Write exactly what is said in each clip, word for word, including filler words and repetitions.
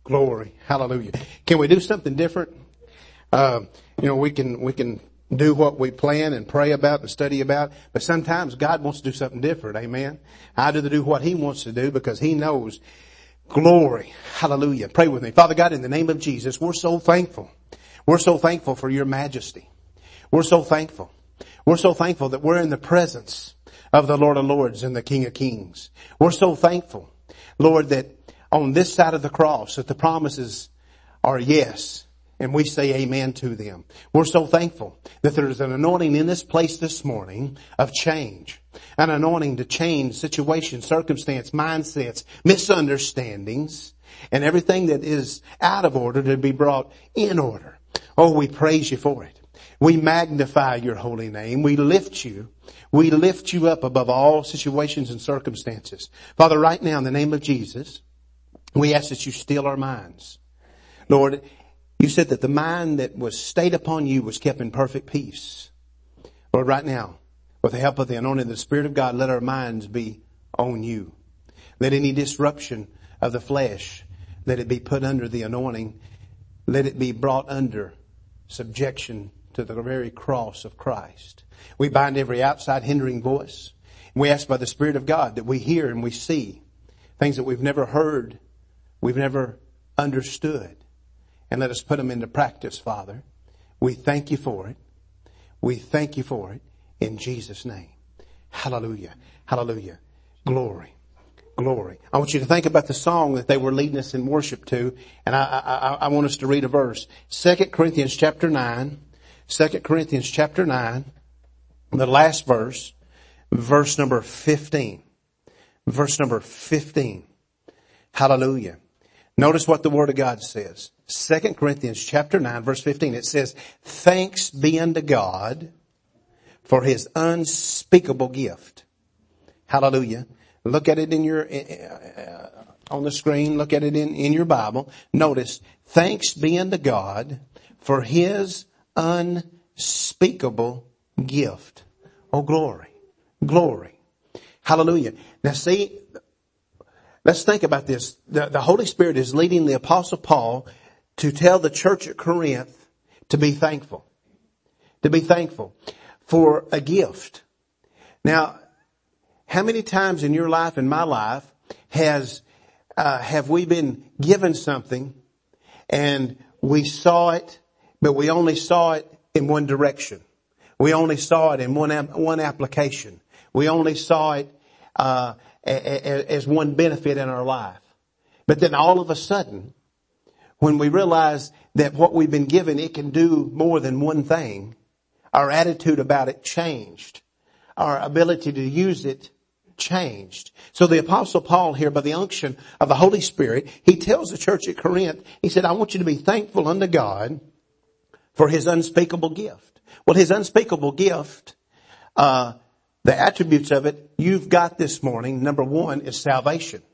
Glory. Hallelujah. Can we do something different? Uh, you know, we can, we can do what we plan and pray about and study about, but sometimes God wants to do something different. Amen. I do to do what He wants to do because He knows. Glory. Hallelujah. Pray with me. Father God, in the name of Jesus, we're so thankful. We're so thankful for your majesty. We're so thankful. We're so thankful that we're in the presence of the Lord of Lords and the King of Kings. We're so thankful, Lord, that on this side of the cross, that the promises are yes, and we say amen to them. We're so thankful that there's an anointing in this place this morning of change. An anointing to change situations, circumstance, mindsets, misunderstandings, and everything that is out of order to be brought in order. Oh, we praise you for it. We magnify your holy name. We lift you. We lift you up above all situations and circumstances. Father, right now in the name of Jesus, we ask that you still our minds. Lord, you said that the mind that was stayed upon you was kept in perfect peace. Lord, right now, with the help of the anointing of the Spirit of God, let our minds be on you. Let any disruption of the flesh, let it be put under the anointing. Let it be brought under subjection to the very cross of Christ. We bind every outside hindering voice. We ask by the Spirit of God that we hear and we see things that we've never heard, we've never understood. And let us put them into practice, Father. We thank you for it. We thank you for it in Jesus' name. Hallelujah. Hallelujah. Glory. Glory. I want you to think about the song that they were leading us in worship to. And I, I, I want us to read a verse. Second Corinthians chapter nine. Second Corinthians chapter nine. The last verse. Verse number fifteen. Verse number fifteen. Hallelujah. Notice what the Word of God says. Second Corinthians chapter nine, verse fifteen. It says, "Thanks be unto God for His unspeakable gift." Hallelujah. Look at it in your, uh, on the screen. Look at it in, in your Bible. Notice, "Thanks be unto God for His unspeakable gift." Oh, glory. Glory. Hallelujah. Now see, let's think about this. The, the Holy Spirit is leading the Apostle Paul to tell the church at Corinth to be thankful. To be thankful for a gift. Now, how many times in your life and my life has uh, have we been given something and we saw it, but we only saw it in one direction. We only saw it in one one application. We only saw it uh, as one benefit in our life. But then all of a sudden, when we realize that what we've been given, it can do more than one thing, our attitude about it changed. Our ability to use it changed. So the Apostle Paul here, by the unction of the Holy Spirit, he tells the church at Corinth, he said, "I want you to be thankful unto God for His unspeakable gift." Well, His unspeakable gift, uh, the attributes of it, you've got this morning. Number one is salvation.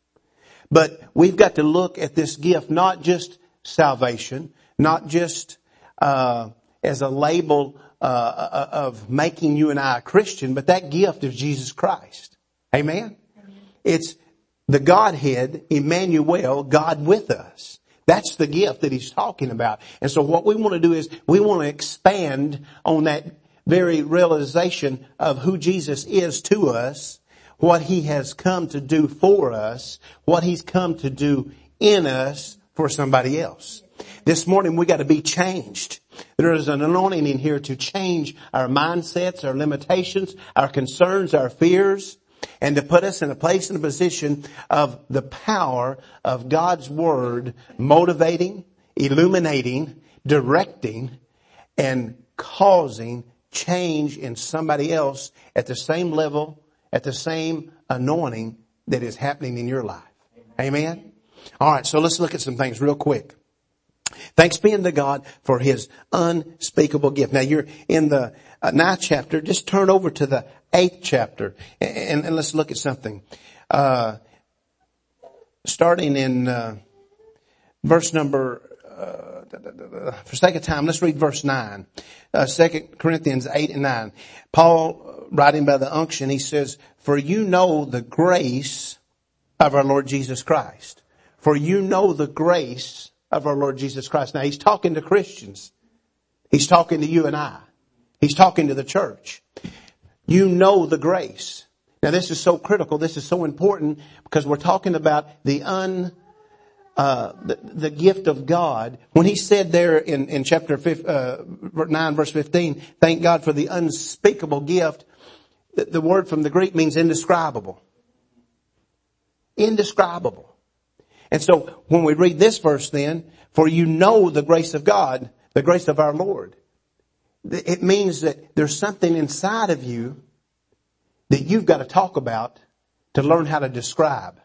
But we've got to look at this gift, not just salvation, not just uh as a label uh of making you and I a Christian, but that gift of Jesus Christ. Amen? Amen. It's the Godhead, Emmanuel, God with us. That's the gift that he's talking about. And so what we want to do is we want to expand on that very realization of who Jesus is to us, what He has come to do for us, what He's come to do in us for somebody else. This morning we got to be changed. There is an anointing in here to change our mindsets, our limitations, our concerns, our fears, and to put us in a place and a position of the power of God's Word motivating, illuminating, directing, and causing change in somebody else at the same level, at the same anointing that is happening in your life. Amen? Amen? All right, so let's look at some things real quick. Thanks be unto God for His unspeakable gift. Now you're in the uh, ninth chapter. Just turn over to the eighth chapter and, and let's look at something. Uh, starting in uh, verse number, uh, for sake of time, let's read verse nine. Uh, Second Corinthians eight and nine. Paul, writing by the unction, he says, "For you know the grace of our Lord Jesus Christ." for you know the grace of our Lord Jesus Christ. Now he's talking to Christians. He's talking to you and I. He's talking to the church. You know the grace. Now this is so critical. This is so important because we're talking about the un, uh, the, the gift of God. When he said there in, in chapter five, uh, nine verse fifteen, thank God for the unspeakable gift. The, the word from the Greek means indescribable. Indescribable. And so when we read this verse then, for you know the grace of God, the grace of our Lord. It means that there's something inside of you that you've got to talk about to learn how to describe.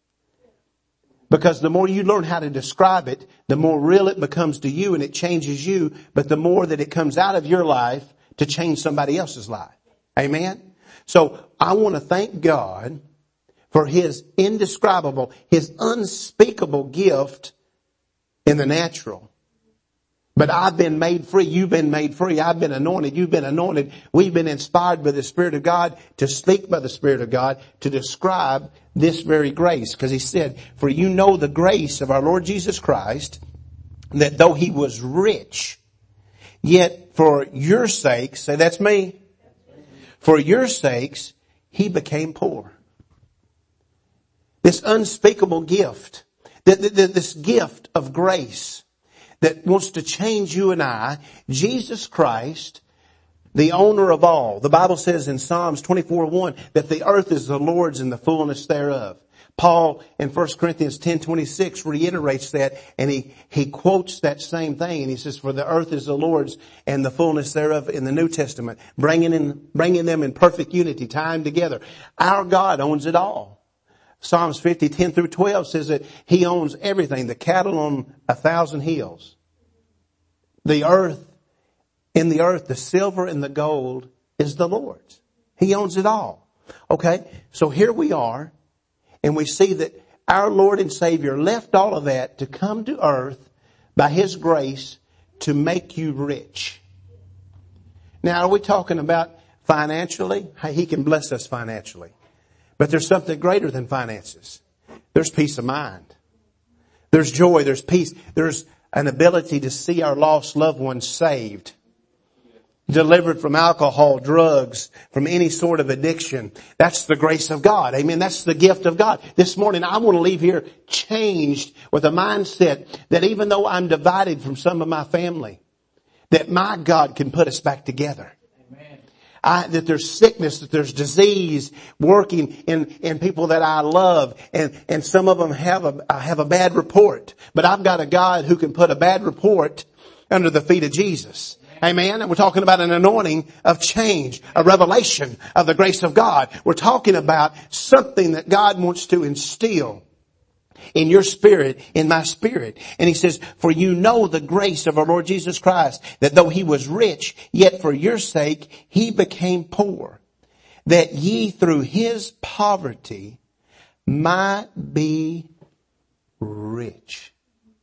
Because the more you learn how to describe it, the more real it becomes to you and it changes you. But the more that it comes out of your life to change somebody else's life. Amen? So I want to thank God for His indescribable, His unspeakable gift in the natural. But I've been made free. You've been made free. I've been anointed. You've been anointed. We've been inspired by the Spirit of God to speak by the Spirit of God to describe this very grace. Because He said, for you know the grace of our Lord Jesus Christ, that though He was rich, yet for your sakes, say that's me, for your sakes, He became poor. This unspeakable gift, this gift of grace, that wants to change you and I, Jesus Christ, the owner of all. The Bible says in Psalms twenty-four one that the earth is the Lord's and the fullness thereof. Paul in First Corinthians ten twenty-six reiterates that, and he, he quotes that same thing, and he says, for the earth is the Lord's and the fullness thereof in the New Testament, bringing in, bringing them in perfect unity, tying together. Our God owns it all. Psalms fifty, ten through twelve says that He owns everything. The cattle on a thousand hills. The earth, in the earth, the silver and the gold is the Lord's. He owns it all. Okay, so here we are, and we see that our Lord and Savior left all of that to come to earth by His grace to make you rich. Now, are we talking about financially? He can bless us financially. But there's something greater than finances. There's peace of mind. There's joy. There's peace. There's an ability to see our lost loved ones saved. Delivered from alcohol, drugs, from any sort of addiction. That's the grace of God. Amen. That's the gift of God. This morning I want to leave here changed with a mindset that even though I'm divided from some of my family, that my God can put us back together. I, that there's sickness, that there's disease working in, in people that I love. And, and some of them have a, have a bad report. But I've got a God who can put a bad report under the feet of Jesus. Amen. And we're talking about an anointing of change, a revelation of the grace of God. We're talking about something that God wants to instill in your spirit, in my spirit. And He says, for you know the grace of our Lord Jesus Christ, that though He was rich, yet for your sake He became poor, that ye through His poverty might be rich.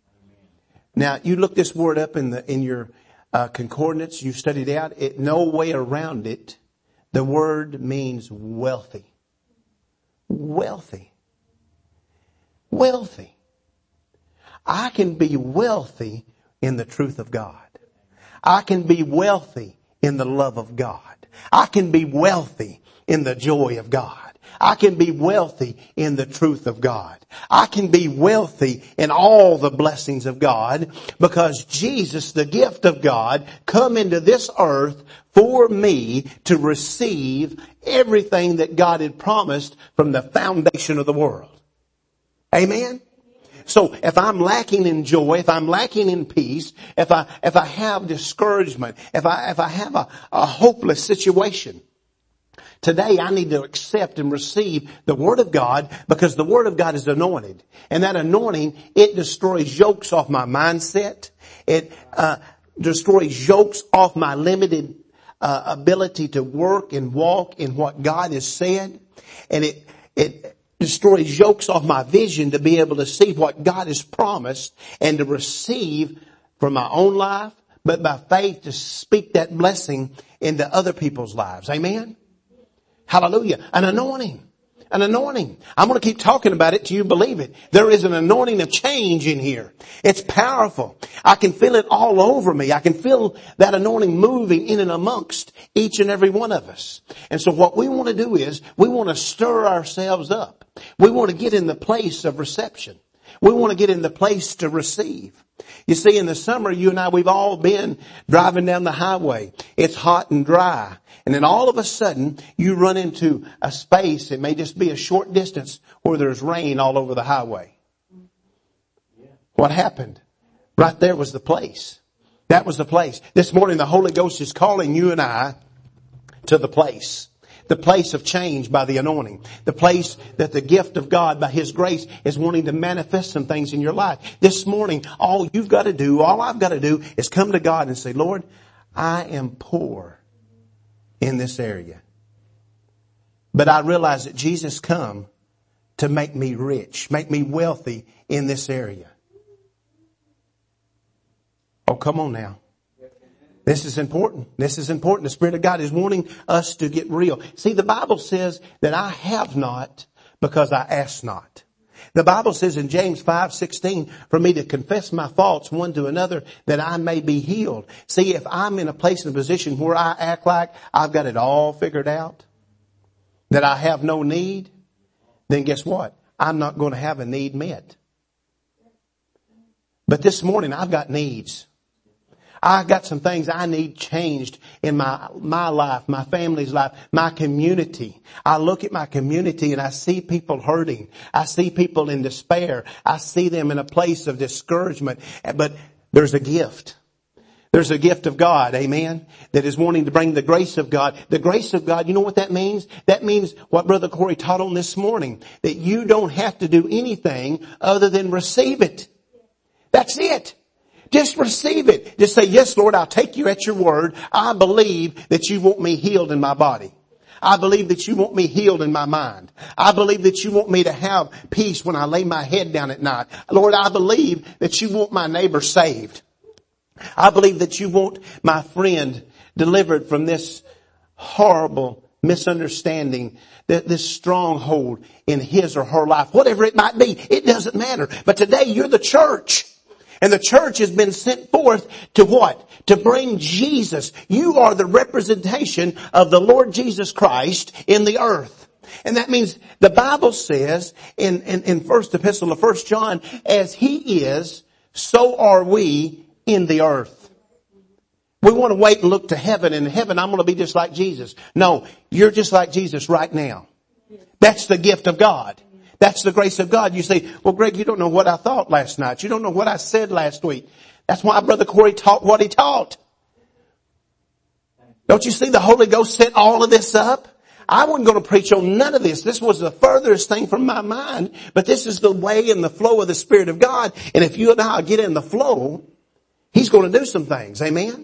Now, you look this word up in the in your uh, concordance, you studied out, it, no way around it. The word means wealthy. Wealthy. Wealthy. I can be wealthy in the truth of God. I can be wealthy in the love of God. I can be wealthy in the joy of God. I can be wealthy in the truth of God. I can be wealthy in all the blessings of God because Jesus, the gift of God, come into this earth for me to receive everything that God had promised from the foundation of the world. Amen. So if I'm lacking in joy, if I'm lacking in peace, if I, if I have discouragement, if I, if I have a, a hopeless situation, today I need to accept and receive the Word of God because the Word of God is anointed. And that anointing, it destroys yokes off my mindset. It, uh, destroys yokes off my limited, uh, ability to work and walk in what God has said. And it, it, destroys yokes off my vision to be able to see what God has promised and to receive from my own life, but by faith to speak that blessing into other people's lives. Amen? Hallelujah. An anointing. an anointing. I'm going to keep talking about it till you believe it. There is an anointing of change in here. It's powerful. I can feel it all over me. I can feel that anointing moving in and amongst each and every one of us. And so what we want to do is we want to stir ourselves up. We want to get in the place of reception. We want to get in the place to receive. You see, in the summer, you and I, we've all been driving down the highway. It's hot and dry. And then all of a sudden, you run into a space, it may just be a short distance, where there's rain all over the highway. What happened? Right there was the place. That was the place. This morning, the Holy Ghost is calling you and I to the place. The place of change by the anointing. The place that the gift of God by His grace is wanting to manifest some things in your life. This morning, all you've got to do, all I've got to do is come to God and say, Lord, I am poor in this area. But I realize that Jesus come to make me rich, make me wealthy in this area. Oh, come on now. This is important. This is important. The Spirit of God is wanting us to get real. See, the Bible says that I have not because I ask not. The Bible says in James five sixteen, for me to confess my faults one to another that I may be healed. See, if I'm in a place and a position where I act like I've got it all figured out, that I have no need, then guess what? I'm not going to have a need met. But this morning I've got needs. I got some things I need changed in my, my life, my family's life, my community. I look at my community and I see people hurting. I see people in despair. I see them in a place of discouragement. But there's a gift. There's a gift of God, amen, that is wanting to bring the grace of God. The grace of God, you know what that means? That means what Brother Corey taught on this morning, that you don't have to do anything other than receive it. That's it. Just receive it. Just say, yes, Lord, I'll take you at your word. I believe that you want me healed in my body. I believe that you want me healed in my mind. I believe that you want me to have peace when I lay my head down at night. Lord, I believe that you want my neighbor saved. I believe that you want my friend delivered from this horrible misunderstanding, this stronghold in his or her life. Whatever it might be, it doesn't matter. But today you're the church. And the church has been sent forth to what? To bring Jesus. You are the representation of the Lord Jesus Christ in the earth. And that means the Bible says in, in, in First Epistle of First John, as He is, so are we in the earth. We want to wait and look to heaven. And in heaven, I'm going to be just like Jesus. No, you're just like Jesus right now. That's the gift of God. That's the grace of God. You say, well, Greg, you don't know what I thought last night. You don't know what I said last week. That's why Brother Corey taught what he taught. Don't you see the Holy Ghost set all of this up? I wasn't going to preach on none of this. This was the furthest thing from my mind. But this is the way and the flow of the Spirit of God. And if you and I get in the flow, He's going to do some things. Amen?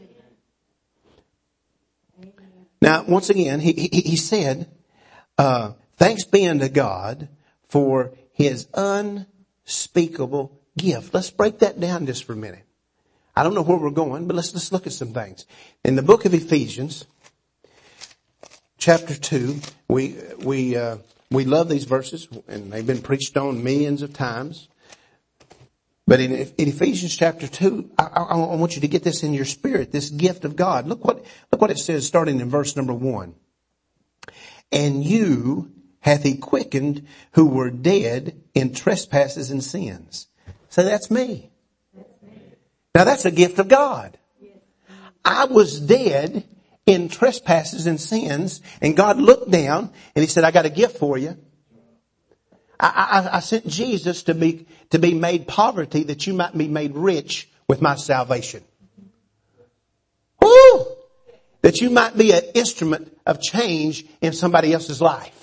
Now, once again, he, he, he said, uh, thanks be unto God for His unspeakable gift. Let's break that down just for a minute. I don't know where we're going, but let's, let's look at some things. In the book of Ephesians, chapter two, we, we, uh, we love these verses, and they've been preached on millions of times. But in, in Ephesians chapter two, I, I, I want you to get this in your spirit, this gift of God. Look what, look what it says starting in verse number one. And you hath He quickened who were dead in trespasses and sins. So that's me. Now that's a gift of God. I was dead in trespasses and sins, and God looked down and He said, I got a gift for you. I, I, I sent Jesus to be, to be made poverty that you might be made rich with my salvation. Woo! That you might be an instrument of change in somebody else's life.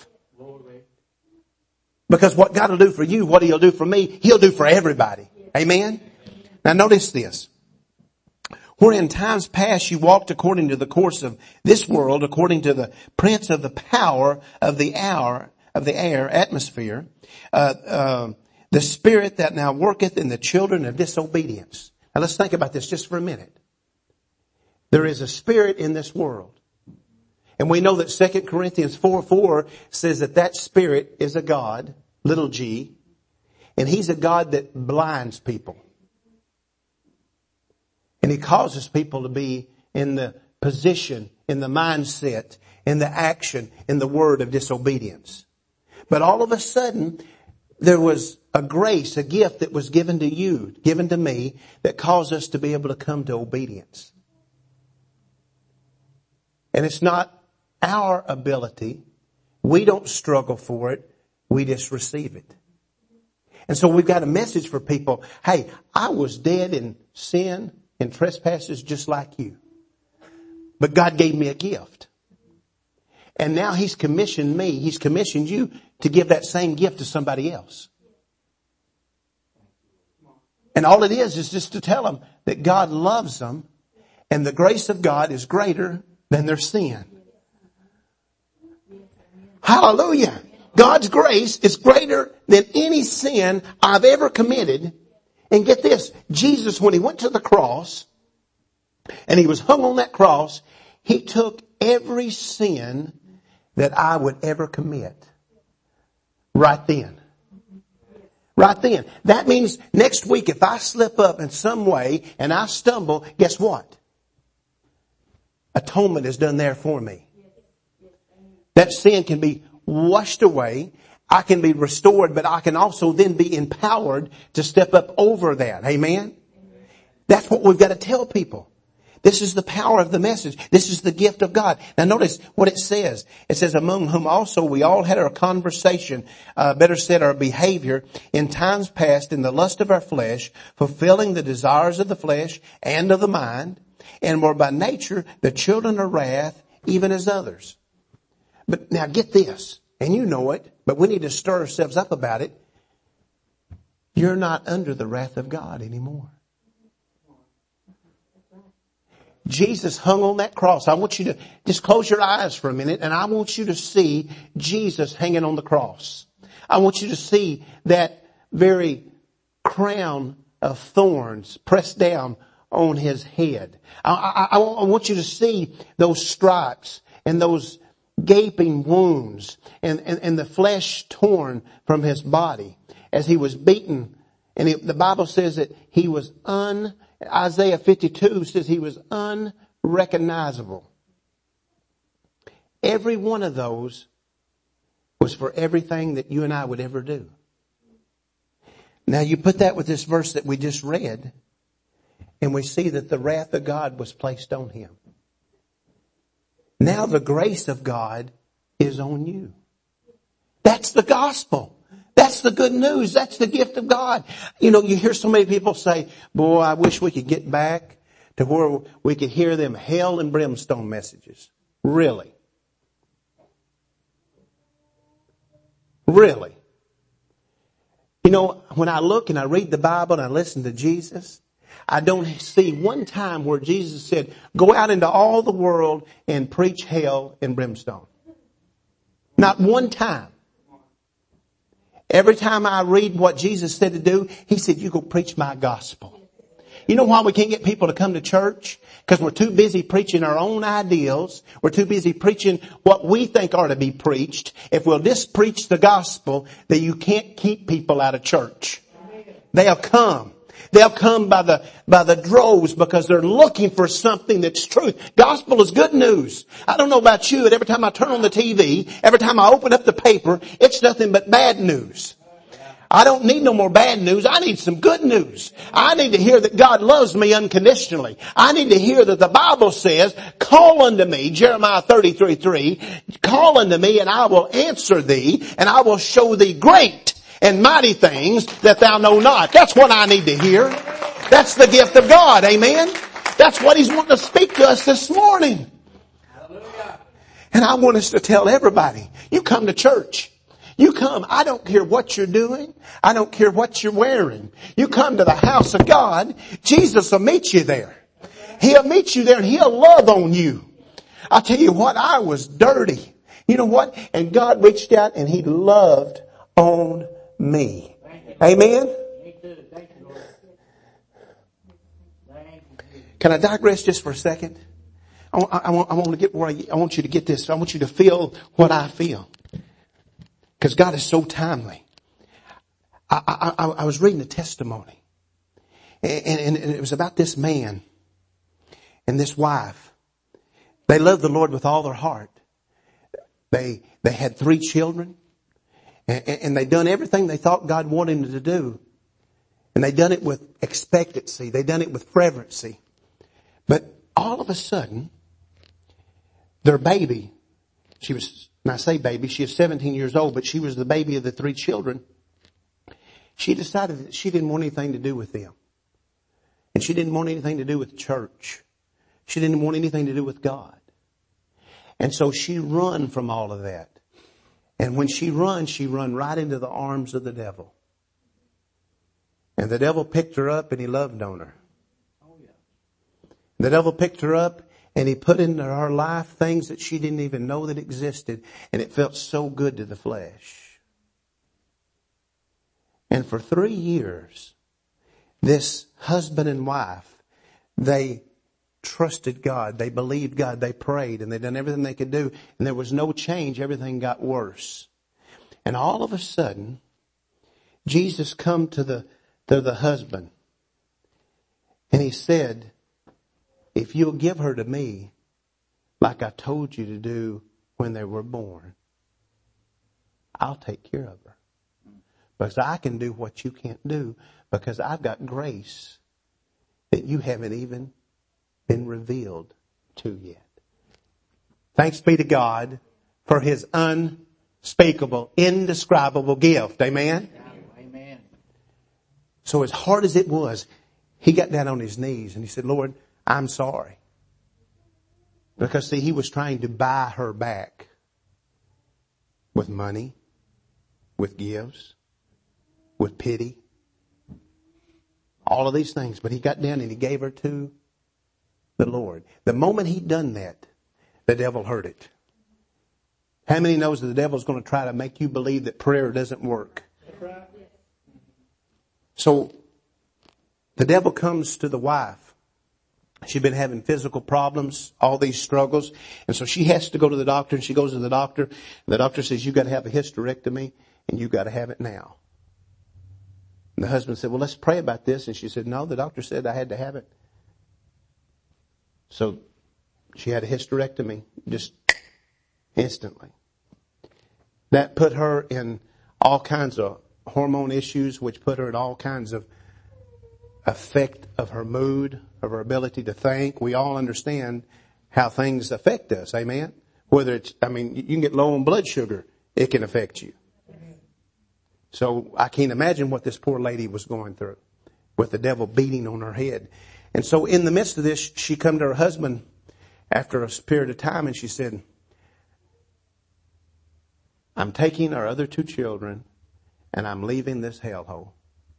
Because what God will do for you, what He'll do for me, He'll do for everybody. Amen? Now notice this. Where in times past you walked according to the course of this world, according to the prince of the power of the hour, of the air, atmosphere, uh, uh, the spirit that now worketh in the children of disobedience. Now let's think about this just for a minute. There is a spirit in this world. And we know that Second Corinthians four four says that that Spirit is a God, little g, and He's a God that blinds people. And He causes people to be in the position, in the mindset, in the action, in the word of disobedience. But all of a sudden, there was a grace, a gift that was given to you, given to me, that caused us to be able to come to obedience. And it's not our ability. We don't struggle for it. We just receive it. And so we've got a message for people. Hey, I was dead in sin and trespasses just like you. But God gave me a gift. And now He's commissioned me, He's commissioned you to give that same gift to somebody else. And all it is is just to tell them that God loves them and the grace of God is greater than their sin. Hallelujah. God's grace is greater than any sin I've ever committed. And get this, Jesus, when He went to the cross and He was hung on that cross, He took every sin that I would ever commit. Right then. Right then. That means next week if I slip up in some way and I stumble, guess what? Atonement is done there for me. That sin can be washed away. I can be restored, but I can also then be empowered to step up over that. Amen? That's what we've got to tell people. This is the power of the message. This is the gift of God. Now notice what it says. It says, among whom also we all had our conversation, uh, better said our behavior, in times past in the lust of our flesh, fulfilling the desires of the flesh and of the mind, and were by nature the children of wrath, even as others. But now get this, and you know it, but we need to stir ourselves up about it. You're not under the wrath of God anymore. Jesus hung on that cross. I want you to just close your eyes for a minute and I want you to see Jesus hanging on the cross. I want you to see that very crown of thorns pressed down on His head. I, I, I want you to see those stripes and those gaping wounds and, and, and the flesh torn from His body as He was beaten. And it, the Bible says that He was un Isaiah fifty-two says He was unrecognizable. Every one of those was for everything that you and I would ever do. Now you put that with this verse that we just read, and we see that the wrath of God was placed on Him. Now the grace of God is on you. That's the gospel. That's the good news. That's the gift of God. You know, you hear so many people say, boy, I wish we could get back to where we could hear them hell and brimstone messages. Really? Really? You know, when I look and I read the Bible and I listen to Jesus, I don't see one time where Jesus said, go out into all the world and preach hell and brimstone. Not one time. Every time I read what Jesus said to do, He said, you go preach my gospel. You know why we can't get people to come to church? Because we're too busy preaching our own ideals. We're too busy preaching what we think are to be preached. If we'll just preach the gospel, then you can't keep people out of church. They'll come. They'll come by the, by the droves because they're looking for something that's truth. Gospel is good news. I don't know about you, but every time I turn on the T V, every time I open up the paper, it's nothing but bad news. I don't need no more bad news. I need some good news. I need to hear that God loves me unconditionally. I need to hear that the Bible says, call unto me, Jeremiah thirty-three three, call unto me and I will answer thee and I will show thee great and mighty things that thou know not. That's what I need to hear. That's the gift of God. Amen. That's what He's wanting to speak to us this morning. And I want us to tell everybody, you come to church. You come. I don't care what you're doing. I don't care what you're wearing. You come to the house of God. Jesus will meet you there. He'll meet you there and He'll love on you. I'll tell you what, I was dirty. You know what? And God reached out and He loved on me. Amen? Can I digress just for a second? I want, I want, I want to get where I, I want you to get this. I want you to feel what I feel. Because God is so timely. I, I, I, I was reading a testimony. And, and, and it was about this man and this wife. They loved the Lord with all their heart. They, they had three children. And, and they done everything they thought God wanted them to do. And they done it with expectancy. They done it with fervency. But all of a sudden, their baby, she was, and I say baby, she is seventeen years old, but she was the baby of the three children. She decided that she didn't want anything to do with them. And she didn't want anything to do with church. She didn't want anything to do with God. And so she run from all of that. And when she run, she run right into the arms of the devil. And the devil picked her up and he loved on her. Oh, yeah. The devil picked her up and he put into her life things that she didn't even know that existed. And it felt so good to the flesh. And for three years, this husband and wife, they trusted God. They believed God. They prayed and they done everything they could do. And there was no change. Everything got worse. And all of a sudden, Jesus come to the, to the husband. And he said, if you'll give her to me, like I told you to do when they were born, I'll take care of her. Because I can do what you can't do. Because I've got grace that you haven't even been revealed to yet. Thanks be to God for His unspeakable, indescribable gift. Amen? Amen. So as hard as it was, he got down on his knees and he said, Lord, I'm sorry. Because see, he was trying to buy her back with money, with gifts, with pity, all of these things. But he got down and he gave her to the Lord. The moment he'd done that, the devil heard it. How many knows that the devil's going to try to make you believe that prayer doesn't work? That's right. So the devil comes to the wife. She'd been having physical problems, all these struggles. And so she has to go to the doctor, and she goes to the doctor. And the doctor says, you've got to have a hysterectomy and you've got to have it now. And the husband said, well, let's pray about this. And she said, no, the doctor said I had to have it. So she had a hysterectomy just instantly. That put her in all kinds of hormone issues, which put her in all kinds of effect of her mood, of her ability to think. We all understand how things affect us. Amen? Whether it's, I mean, you can get low on blood sugar. It can affect you. So I can't imagine what this poor lady was going through with the devil beating on her head. And so in the midst of this, she come to her husband after a period of time and she said, I'm taking our other two children and I'm leaving this hellhole.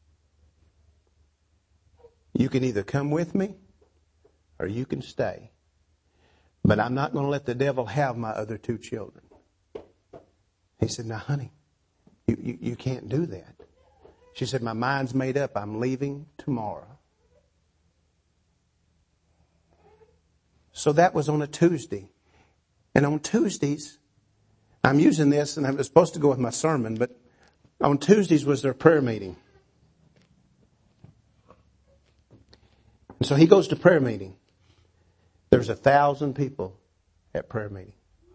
You can either come with me or you can stay. But I'm not going to let the devil have my other two children. He said, now, honey, you, you, you can't do that. She said, my mind's made up. I'm leaving tomorrow. So that was on a Tuesday. And on Tuesdays, I'm using this, and I was supposed to go with my sermon, but on Tuesdays was their prayer meeting. And so he goes to prayer meeting. There's a thousand people at prayer meeting.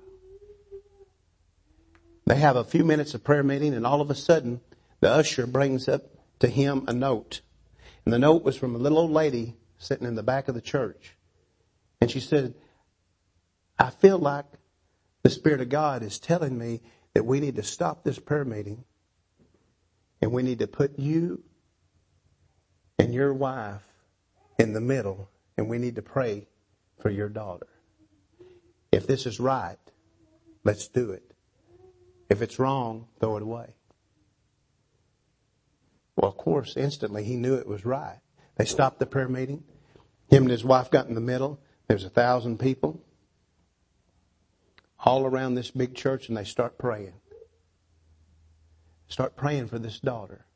They have a few minutes of prayer meeting, and all of a sudden, the usher brings up to him a note. And the note was from a little old lady sitting in the back of the church. And she said, I feel like the Spirit of God is telling me that we need to stop this prayer meeting and we need to put you and your wife in the middle and we need to pray for your daughter. If this is right, let's do it. If it's wrong, throw it away. Well, of course, instantly he knew it was right. They stopped the prayer meeting. Him and his wife got in the middle. There's a thousand people all around this big church, and they start praying. Start praying for this daughter.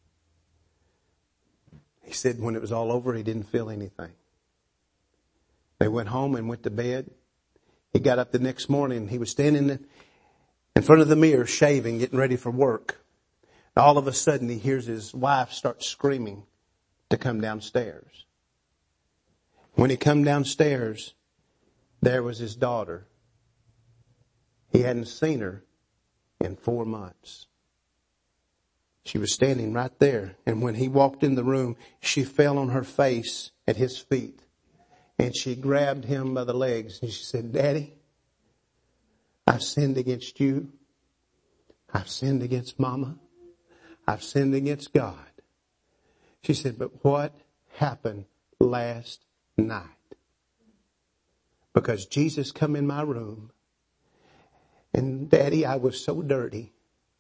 He said when it was all over, he didn't feel anything. They went home and went to bed. He got up the next morning. He was standing in front of the mirror, shaving, getting ready for work. All of a sudden, he hears his wife start screaming to come downstairs. When he come downstairs, there was his daughter. He hadn't seen her in four months. She was standing right there. And when he walked in the room, she fell on her face at his feet. And she grabbed him by the legs and she said, Daddy, I've sinned against you. I've sinned against Mama. I've sinned against God. She said, but what happened last night? Because Jesus come in my room. And Daddy, I was so dirty.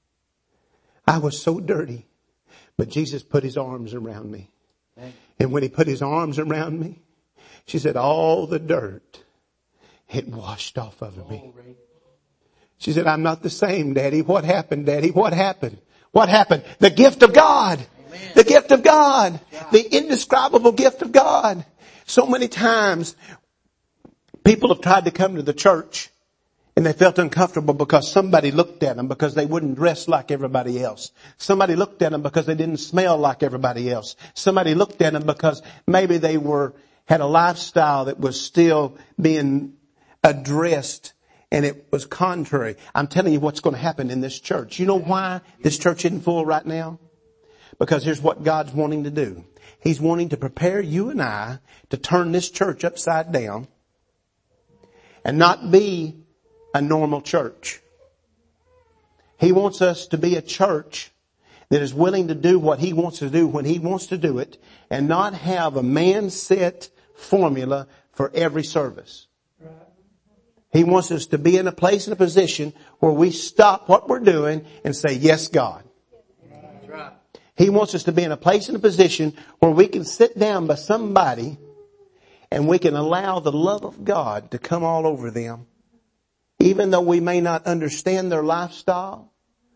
I was so dirty. But Jesus put his arms around me. And when he put his arms around me, she said, all the dirt, it washed off of me. She said, I'm not the same, Daddy. What happened, Daddy? What happened? What happened? The gift of God. Amen. The gift of God. God. The indescribable gift of God. So many times, people have tried to come to the church and they felt uncomfortable because somebody looked at them because they wouldn't dress like everybody else. Somebody looked at them because they didn't smell like everybody else. Somebody looked at them because maybe they were had a lifestyle that was still being addressed and it was contrary. I'm telling you what's going to happen in this church. You know why this church isn't full right now? Because here's what God's wanting to do. He's wanting to prepare you and I to turn this church upside down and not be a normal church. He wants us to be a church that is willing to do what He wants to do when He wants to do it and not have a man-set formula for every service. He wants us to be in a place and a position where we stop what we're doing and say, yes, God. That's right. He wants us to be in a place and a position where we can sit down by somebody and we can allow the love of God to come all over them. Even though we may not understand their lifestyle,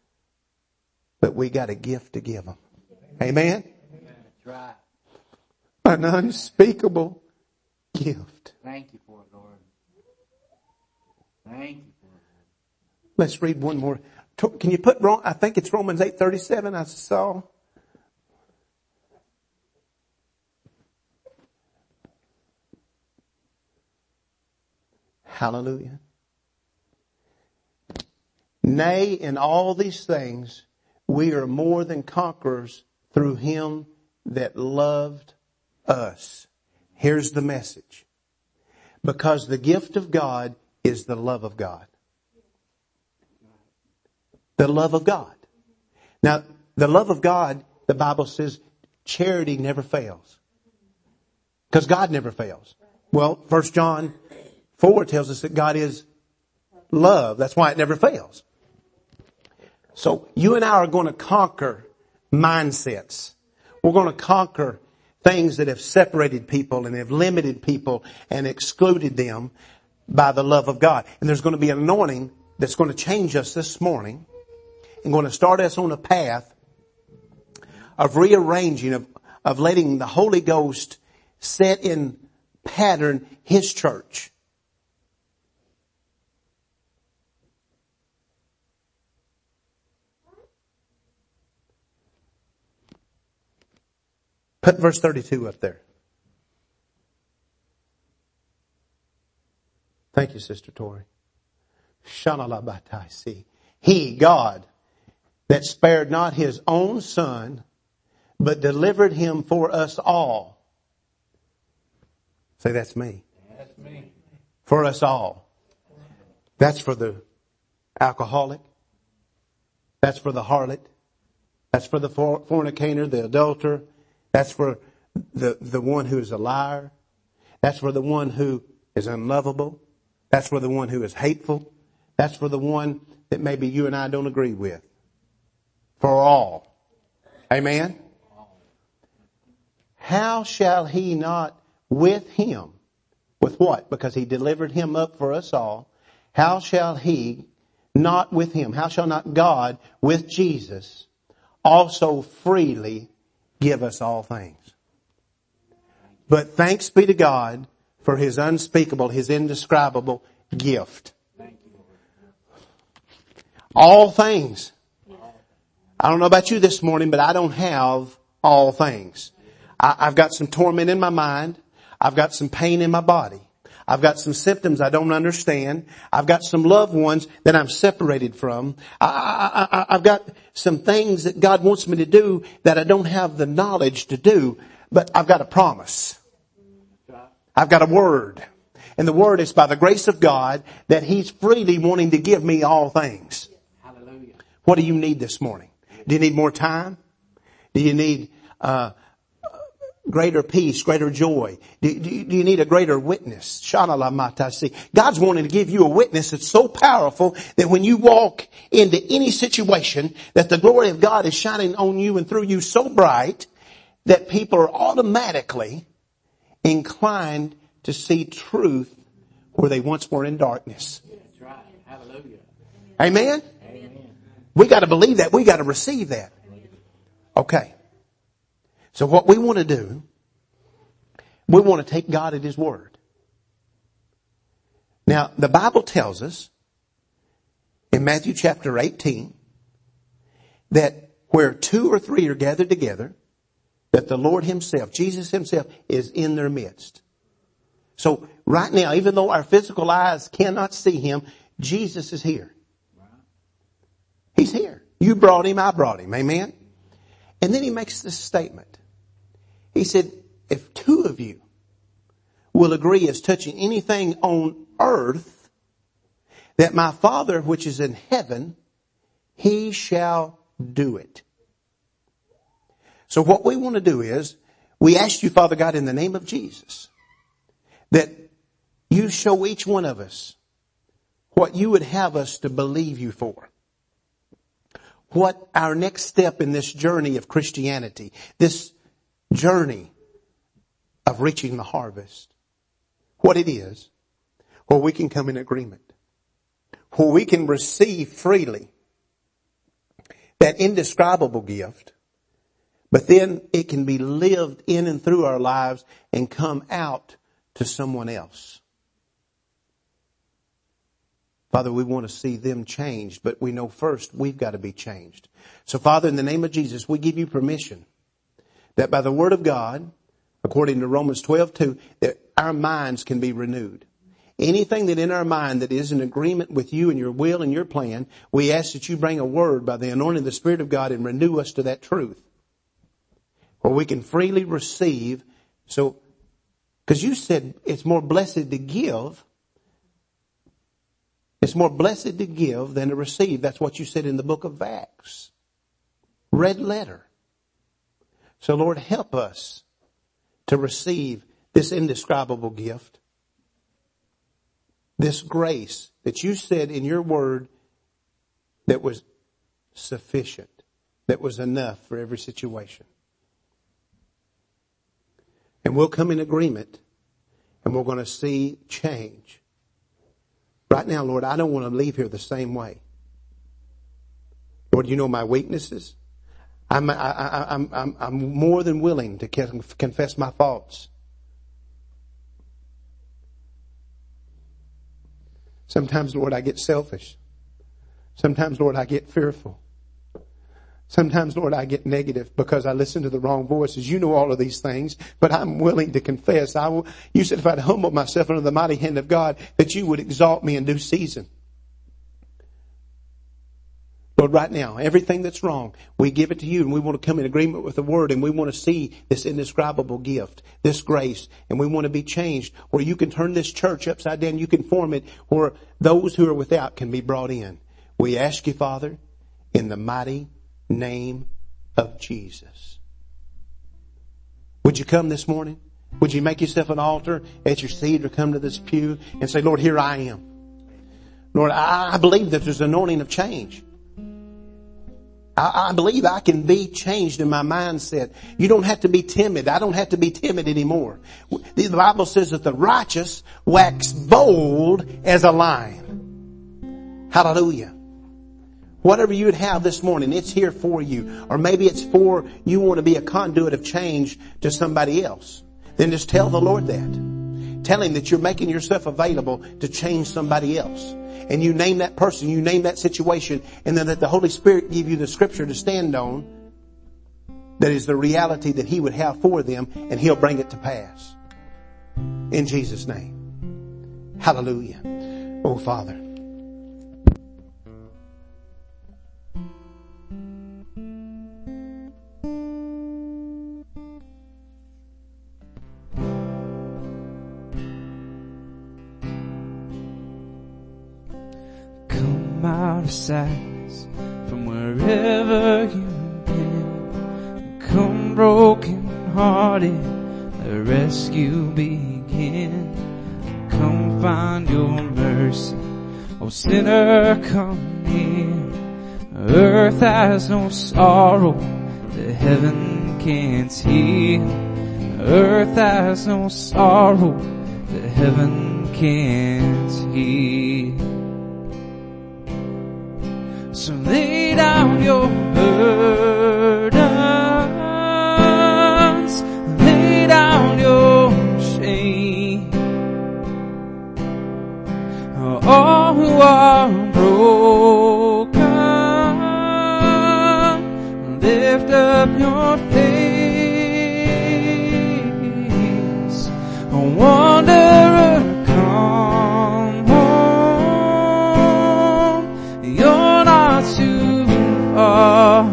but we got a gift to give them. Amen? That's right. An unspeakable gift. Thank you for it, Lord. Thank you for it. Let's read one more. Can you put, I think it's Romans eight thirty-seven I saw. Hallelujah. Nay, in all these things, we are more than conquerors through Him that loved us. Here's the message. Because the gift of God is the love of God. The love of God. Now, the love of God, the Bible says, charity never fails. Because God never fails. Well, First John four tells us that God is love. That's why it never fails. So you and I are going to conquer mindsets. We're going to conquer things that have separated people and have limited people and excluded them by the love of God. And there's going to be an anointing that's going to change us this morning and going to start us on a path of rearranging, of, of letting the Holy Ghost set in pattern His church. Put verse thirty-two up there. Thank you, Sister Tori. Shanalabatai. He, God, that spared not His own Son, but delivered Him for us all. Say, that's me. That's me. For us all. That's for the alcoholic. That's for the harlot. That's for the fornicator, the adulterer. That's for the, the one who is a liar. That's for the one who is unlovable. That's for the one who is hateful. That's for the one that maybe you and I don't agree with. For all. Amen? How shall He not with Him? With what? Because He delivered Him up for us all. How shall He not with Him? How shall not God with Jesus also freely give us all things? But thanks be to God for His unspeakable, His indescribable gift. Thank you, Lord. All things. I don't know about you this morning, but I don't have all things. I, I've got some torment in my mind. I've got some pain in my body. I've got some symptoms I don't understand. I've got some loved ones that I'm separated from. I, I, I, I've got some things that God wants me to do that I don't have the knowledge to do, but I've got a promise. I've got a word. And the word is by the grace of God that He's freely wanting to give me all things. Hallelujah. What do you need this morning? Do you need more time? Do you need uh greater peace, greater joy? Do, do, do you need a greater witness? Shana-la-ma-ta-si. God's wanting to give you a witness that's so powerful that when you walk into any situation, that the glory of God is shining on you and through you so bright that people are automatically inclined to see truth where they once were in darkness. That's right. Hallelujah. Amen? Amen. We got to believe that. We got to receive that. Okay. So what we want to do, we want to take God at His word. Now, the Bible tells us in Matthew chapter eighteen that where two or three are gathered together, that the Lord Himself, Jesus Himself, is in their midst. So right now, even though our physical eyes cannot see Him, Jesus is here. He's here. You brought Him, I brought Him. Amen? And then He makes this statement. He said, if two of you will agree as touching anything on earth, that my Father which is in heaven, He shall do it. So what we want to do is, we ask you, Father God, in the name of Jesus, that you show each one of us what you would have us to believe you for. What our next step in this journey of Christianity, this journey of reaching the harvest, what it is, where we can come in agreement, where we can receive freely that indescribable gift, but then it can be lived in and through our lives and come out to someone else. Father, we want to see them changed, but we know first we've got to be changed. So Father, in the name of Jesus, we give you permission that by the word of God, according to Romans twelve two, that our minds can be renewed. Anything that in our mind that is in agreement with you and your will and your plan, we ask that you bring a word by the anointing of the Spirit of God and renew us to that truth. Where we can freely receive. So, because you said it's more blessed to give. It's more blessed to give than to receive. That's what you said in the book of Acts. Red letter. So Lord, help us to receive this indescribable gift. This grace that you said in your word that was sufficient, that was enough for every situation. And we'll come in agreement and we're going to see change. Right now, Lord, I don't want to leave here the same way. Lord, you know my weaknesses. I'm, I, I, I'm, I'm, I'm more than willing to confess my faults. Sometimes, Lord, I get selfish. Sometimes, Lord, I get fearful. Sometimes, Lord, I get negative because I listen to the wrong voices. You know all of these things, but I'm willing to confess. I will, you said if I'd humble myself under the mighty hand of God, that you would exalt me in due season. Lord, right now, everything that's wrong, we give it to you and we want to come in agreement with the word and we want to see this indescribable gift, this grace, and we want to be changed where you can turn this church upside down, you can form it where those who are without can be brought in. We ask you, Father, in the mighty name of Jesus. Would you come this morning? Would you make yourself an altar at your seat or come to this pew and say, Lord, here I am. Lord, I believe that there's an anointing of change. I, I believe I can be changed in my mindset. You don't have to be timid. I don't have to be timid anymore. The Bible says that the righteous wax bold as a lion. Hallelujah. Whatever you would have this morning, it's here for you. Or maybe it's for you want to be a conduit of change to somebody else. Then just tell the Lord that. Tell Him that you're making yourself available to change somebody else. And you name that person, you name that situation, and then let the Holy Spirit give you the scripture to stand on that is the reality that He would have for them, and He'll bring it to pass. In Jesus' name. Hallelujah. Oh, Father. Come out of sight from wherever you've been. Come broken hearted, the rescue begin. Come find your mercy, oh sinner, come near. Earth has no sorrow that heaven can't heal. Earth has no sorrow that heaven can't heal. So lay down your burdens, lay down your shame. All who are broken, lift up your face. Wanderer, come home. You're not too far.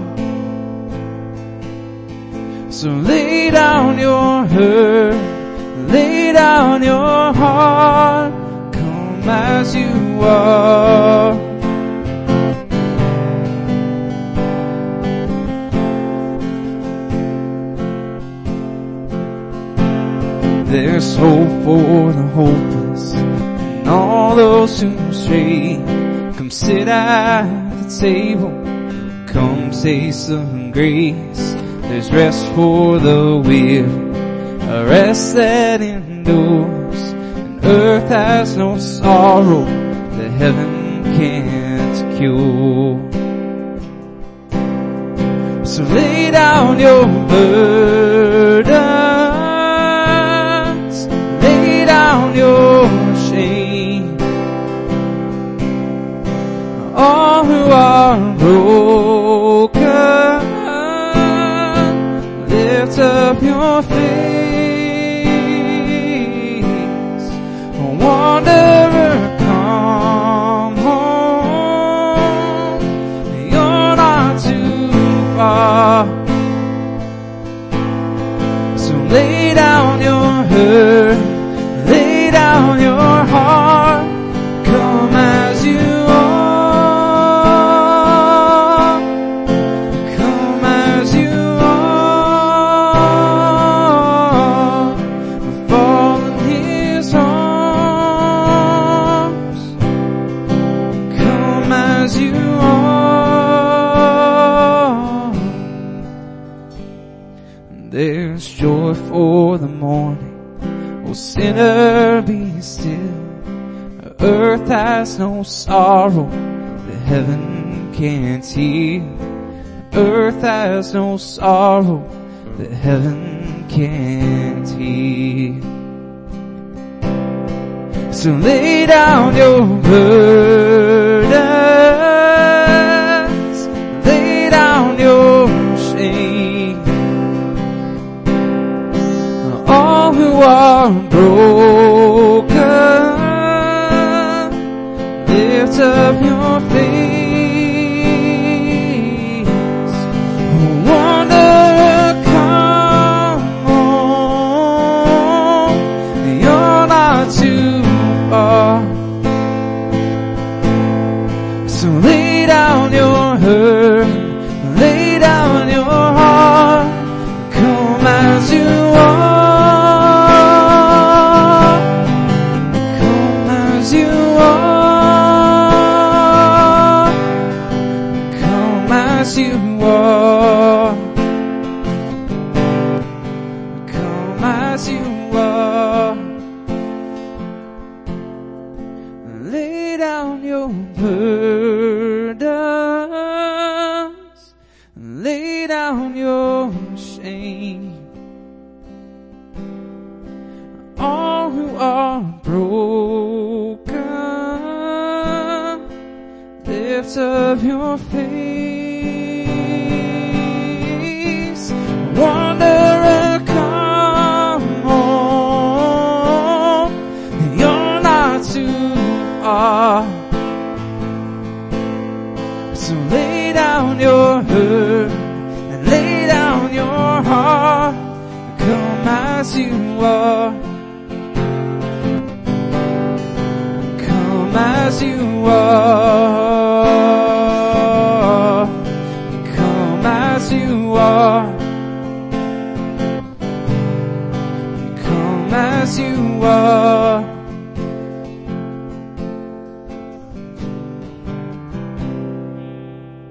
So lay down your hurt, lay down your heart. Come as you are. There's hope for the hopeless and all those who stray. Come sit at the table, come taste some grace. There's rest for the weary, a rest that endures. And earth has no sorrow that heaven can't cure. So lay down your burdens, lay down your shame. All who are broken, lift up your face. Wanderer, come home. You're not too far. So lay down your hurt, lay down your heart. Come as you are, come as you are. Fall in His arms. Come as you are. There's joy for the morning. Oh sinner, be still. Earth has no sorrow that heaven can't heal. Earth has no sorrow that heaven can't heal. So lay down your burdens, lay down your shame. All who are broken, lift up your face. Wanderer, come home. You're not too far. So lay down your hurt, lay down your heart. Come as you are. Come as you are. Come as you are. Come as you are. Lay down your burdens, lay down your shame. All who are broken, lift up your face. Wanderer, come home. You're not too far. So lay down your hurt and lay down your heart. Come as you are. Come as you are. Come as you are. Come as you are.